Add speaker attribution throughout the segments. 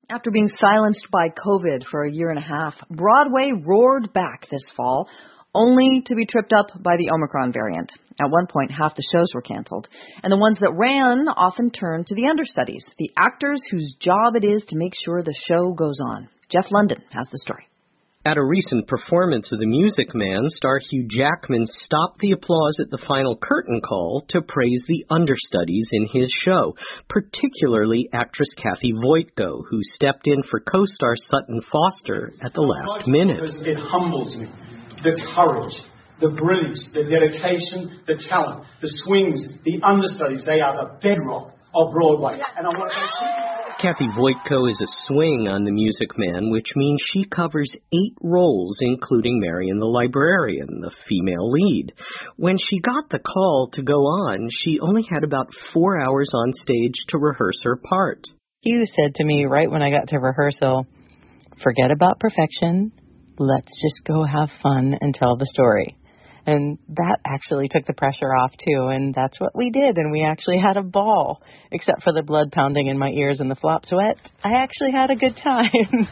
Speaker 1: After being silenced by COVID for a year and a half, Broadway roared back this fall, only to be tripped up by the Omicron variant. At one point, half the shows were canceled, and the ones that ran often turned to the understudies, the actors whose job it is to make sure the show goes on. Jeff London has the story.
Speaker 2: At a recent performance of The Music Man, star Hugh Jackman stopped the applause at the final curtain call to praise the understudies in his show, particularly actress Kathy Voitko, who stepped in for co-star Sutton Foster at the last minute.
Speaker 3: It humbles me. The courage, the brilliance, the dedication, the talent, the swings, the understudies, they are the bedrock of Broadway. And I want to
Speaker 2: Kathy Voitko is a swing on The Music Man, which means she covers 8 roles, including Marian the Librarian, the female lead. When she got the call to go on, she only had about 4 hours on stage to rehearse her part.
Speaker 4: Hugh said to me right when I got to rehearsal, "Forget about perfection. Let's just go have fun and tell the story." And that actually took the pressure off, too, and that's what we did, and we actually had a ball. Except for the blood pounding in my ears and the flop sweat, I actually had a good time.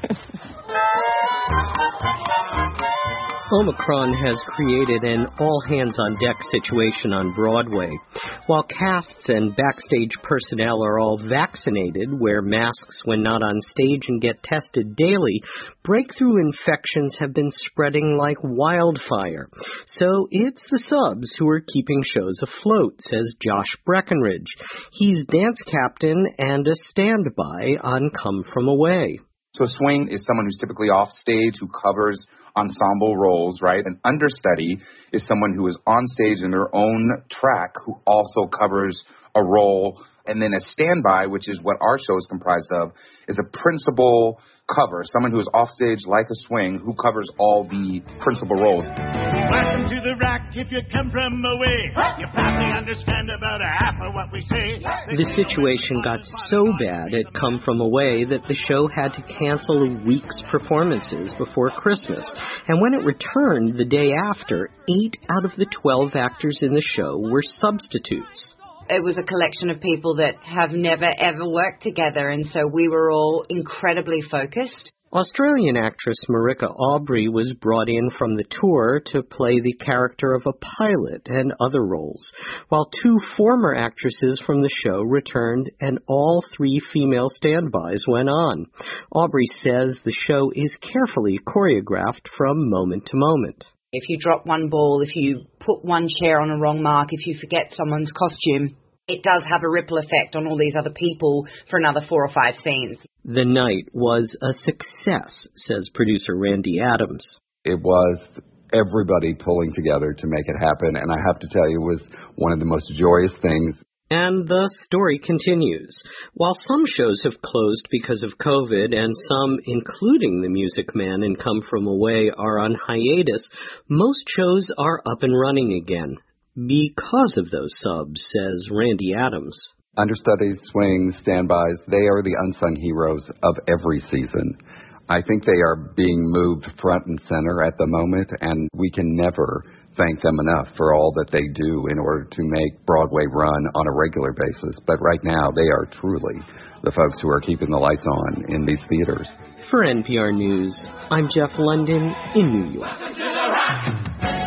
Speaker 2: Omicron has created an all-hands-on-deck situation on Broadway. While casts and backstage personnel are all vaccinated, wear masks when not on stage, and get tested daily, breakthrough infections have been spreading like wildfire. So it's the subs who are keeping shows afloat, says Josh Breckenridge. He's dance captain and a standby on Come From Away.
Speaker 5: So a swing is someone who's typically off stage who covers ensemble roles, right? An understudy is someone who is on stage in their own track who also covers a role. And then a standby, which is what our show is comprised of, is a principal cover, someone who is off stage like a swing who covers all the principal roles.
Speaker 6: Welcome to the Rock. If you come from away, you probably understand about half of what we say.
Speaker 2: The situation got so bad at Come From Away that the show had to cancel a week's performances before Christmas. And when it returned the day after, 8 out of the 12 actors in the show were substitutes.
Speaker 7: It was a collection of people that have never, ever worked together, and so we were all incredibly focused.
Speaker 2: Australian actress Marika Aubrey was brought in from the tour to play the character of a pilot and other roles, while 2 former actresses from the show returned and all 3 female standbys went on. Aubrey says the show is carefully choreographed from moment to moment.
Speaker 7: If you drop one ball, if you put one chair on a wrong mark, if you forget someone's costume, it does have a ripple effect on all these other people for another 4 or 5 scenes.
Speaker 2: The night was a success, says producer Randy Adams.
Speaker 8: It was everybody pulling together to make it happen, and I have to tell you, it was one of the most joyous things.
Speaker 2: And the story continues. While some shows have closed because of COVID and some, including The Music Man and Come From Away, are on hiatus, most shows are up and running again. Because of those subs, says Randy Adams.
Speaker 8: Understudies, swings, standbys, they are the unsung heroes of every season. I think they are being moved front and center at the moment, and we can never thank them enough for all that they do in order to make Broadway run on a regular basis. But right now, they are truly the folks who are keeping the lights on in these theaters.
Speaker 2: For NPR News, I'm Jeff London in New York.